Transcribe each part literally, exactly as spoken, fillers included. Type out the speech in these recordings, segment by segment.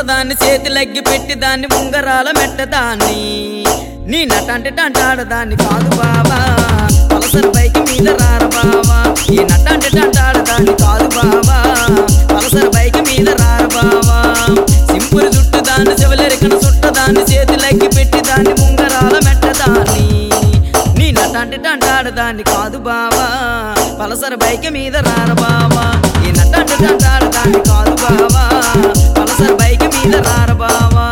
సొట్టదాన్ని చేతిలగ్గి పెట్టి దాన్ని ఉంగరాల మెట్టదాన్ని నీ నటంటే టంటాడదాన్ని కాదు బావా పల్సర్ బైక్ మీద రార బావా ఈ నటంటే టంటాడదాన్ని కాదు బావా పల్సర్ బైక్ మీద రార బావా సింపుల్ జుట్టు దాన్ని చెవలెరికన సొట్టదాన్ని చేతిలగ్గి పెట్టి దాన్ని ఉంగరాల మెట్టదాన్ని నీ నటంటే టంటాడదాన్ని కాదు బావా పల్సర్ బైక్ మీద రార బావా ఈ నటంటే టంటాడదాన్ని కాదు బావా పల్సర్ బైక్ మీద రార బావా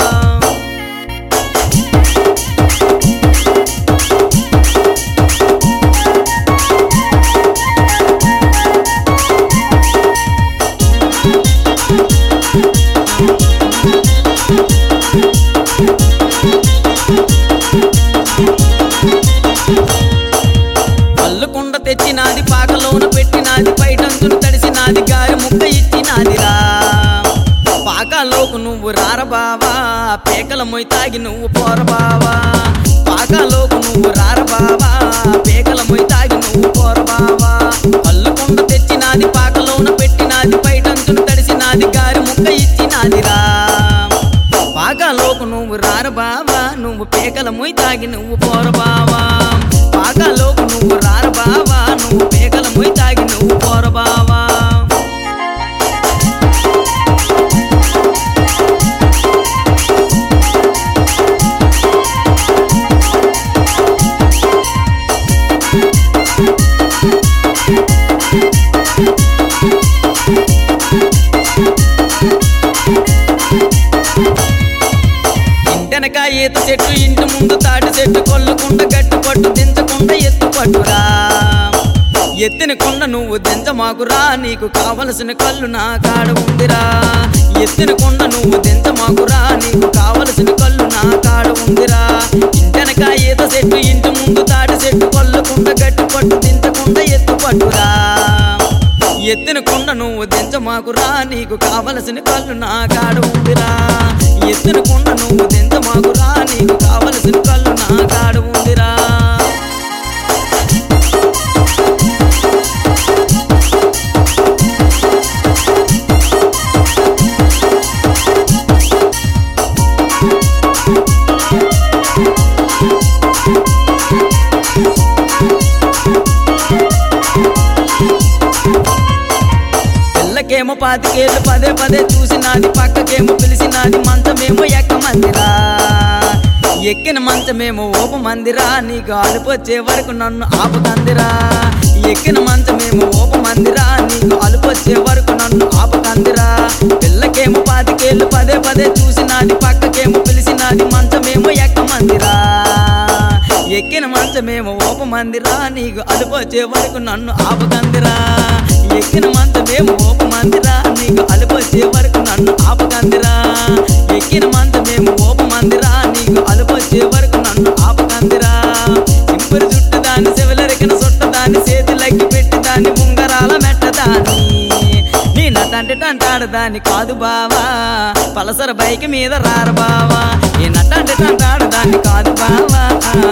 పల్లుకుండ తెచ్చినాది పాకలోన పెట్టినాది పైటంచును తడిసినాది గారి ముక్క ఇచ్చినాదిరా పాకాలోకు నువ్వు రార బావా పేకల మొయ్ తాగి నువ్వు పోర బావా పాకాలోకు నువ్వు రార బావా పేకల మొయ్ తాగి నువ్వు పోర బావా పల్లుకుండ తెచ్చినాది పాకలోన పెట్టినాది పైటంచును తడిసినాది గారి ముక్క ఇచ్చినాదిరా పాకాలోకు నువ్వు రార బావా నువ్వు పేకల మొయ్ తాగి నువ్వు పోర బావా పాకాలోకు నువ్వు రార బావా నువ్వు పేకల మొయ్ తాగి నువ్వు పోర బావా ఇంటెనక ఈత చెట్టు ఇంటి ముందు తాటి చెట్టు కొల్లుకుంట గట్టు పట్టు దించకుండా ఎత్తు పట్టురా ఎత్తిన కొండ నువ్వు దించ మాకురా నీకు కావలసిన కళ్ళు నా కాడ ఉందిరా ఎత్తిన కొండ నువ్వు దించ మాకురా నీకు కావలసిన కళ్ళు నా కాడ ఉందిరా ఇంటెనక ఈత చెట్టు ఇంటి ముందు తాటి చెట్టు కొల్లుకుంట గట్టు పట్టు దించకుండా ఎత్తు పట్టురా ఎత్తిన కొండ నువ్వు దించ మాకురా నీకు కావలసిన కళ్ళు నా కాడ ఉందిరా ఎత్తిన కొండ నువ్వు దించ మాకురా నీకు కావలసిన కళ్ళు నా కాడ ఉందిరా పిల్లకేమో పాతికేళ్ళు పదే పదే చూసినాది పక్కకేమో పిలిచినాది మంచమేమో ఎక్కమందిరా ఎక్కిన మంచమేమో ఓపమందిరా నీకు అలుపొచ్చే వరకు నన్ను ఆపకందిరా ఎక్కిన మంచమేమో ఓపమందిరా నీకు అలుపొచ్చే వరకు నన్ను ఆపకందిరా పిల్లకేమో పాతికేళ్ళు పదే పదే చూసినాది పక్కకేమో పిలిచినాది మంచమేమో ఎక్కమందిరా ఎక్కిన మంచమేమో ఓపమందిరా నీకు అలుపొచ్చే వరకు నన్ను ఆపకందిరా ఎక్కిన మంచమేమో ఓపమందిరా నీకు అలుపొచ్చే వరకు నన్ను ఆపకందిరా ఎక్కిన మంచమేమో ఓపమందిరా నీకు అలుపొచ్చే వరకు నన్ను ఆపకందిరా సింపుల్ జుట్టు దాన్ని చెవలెరికిన సొట్ట దాన్ని చేతిలగ్గి పెట్టి దాన్ని ఉంగరాల మెట్టదాన్ని నీ నటంటే టంటాడదాన్ని కాదు బావా పల్సర్ బైక్ మీద రార బావా నీ నటంటే టంటాడదాన్ని కాదు బావా